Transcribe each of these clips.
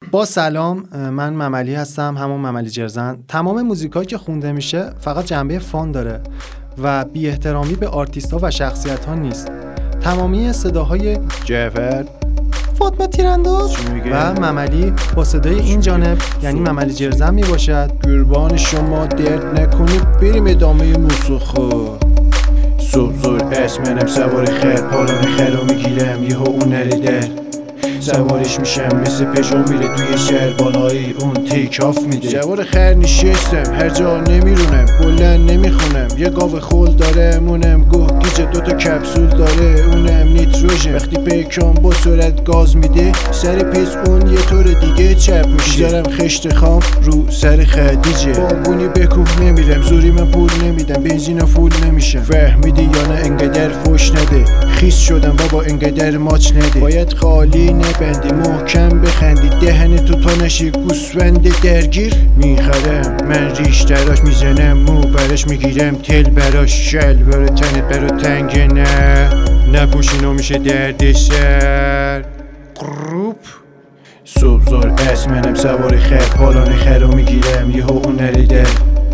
با سلام، من مملی هستم، همون مملی جرزن. تمام موزیکایی که خونده میشه فقط جنبه فان داره و بی احترامی به آرتیست ها و شخصیت ها نیست. تمامی صداهای جعفر، فاطمه تیرانداز و مملی با صدای این جانب یعنی مملی جرزن می باشد. قربان شما درد نکنید، بریم ادامه موسیقی. صبح زور اسمنم سوار خیر، پالان خیرو میگیرم یهو اون نریده، سوارش میشم مثل پژو میره توی شهر، بالایی اون تیک آف میده. سوار خیر نشستم هر جا نمیرونم، بلند نمیخونم، یه گاو خول داره مونم، گوه گیجه دوتا کپسول داره اونم نیتروژن. وقتی پیکان با سرعت گاز میده، سر پیس اون یه طور دیگه چپ میشه. زرم خشت خام رو سر خدیجه، باگونی بکوه نمیرم، زوری من پول نمیدم، بنزین فول نمیشم. فهمیدی یا نه؟ انقدر فوش نده، خیس شدم بابا انقدر ماچ نده. باید خالی بندی محکم بخندی، دهن تو تا نشی گوسفند درگیر. میخرم من ریش دراش، میزنم مو براش، میگیرم تل براش. شل برو تنت برو تنگ نه نپوشینو میشه درد سر. قروب صبح زور اسمنم سوار خیر، پالان خیرو میگیرم یهو اون نریده،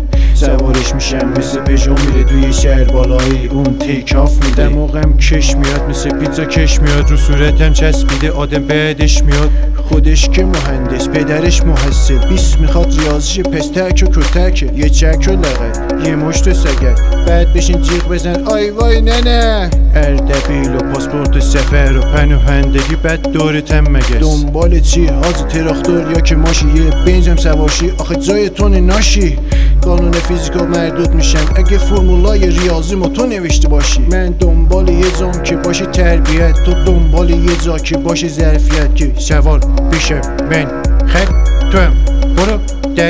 سوارش میشم مثل پژو میره توی شهر، بالایی اون تیک آف میده. دماغم کش میاد مثل پیتزا کش میاد، رو صورتم چسبیده آدم بعدش میاد. خودش که مهندس پدرش محصل، 20 میخواد ریاضیش، پس تک و کتکه، یه چک و لغت یه مشت سگت، بعد بشین جیغ بزن آی وای نه. اردبیل و پاسپورت سفر و پناهندگی بعد دورتم مگس. دنبال چی؟ حاضر تراختور یا که ماشی، یه بنزم سواشی آخه جای تو ناشی. قانون فیزیکا مردود میشم اگه فرمولای ریاضی ما تو نوشته باشی. من دنبال یه جام که باشه تربیت، تو دنبال یه جا که باشه ظرفیت. که سوار بشم من خیر تو هم برو در.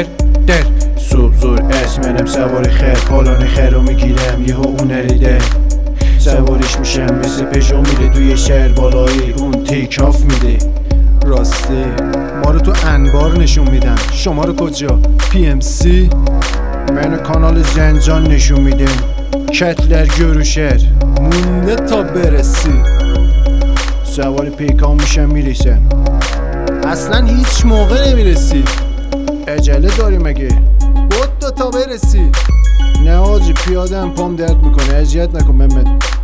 صبح زور اسمنم سوار خیر، پالان خیرو میگیرم یهو اون نریده، سوارش میشم مثل پژو میره توی شهر، بالایی اون تیک آف میده. راستی ما رو تو انبار نشون میدن، شما رو کجا؟ PMC؟ منو کانال زنجان نشون میدن، کتلر گروشر مونده تا برسی. سوار پیکان میشم میرسم، اصلا هیچ موقع نمیرسی. عجله داری مگه؟ بود تا برسی. نه آجی پیادم پام درد میکنه، اذیت نکن محمد.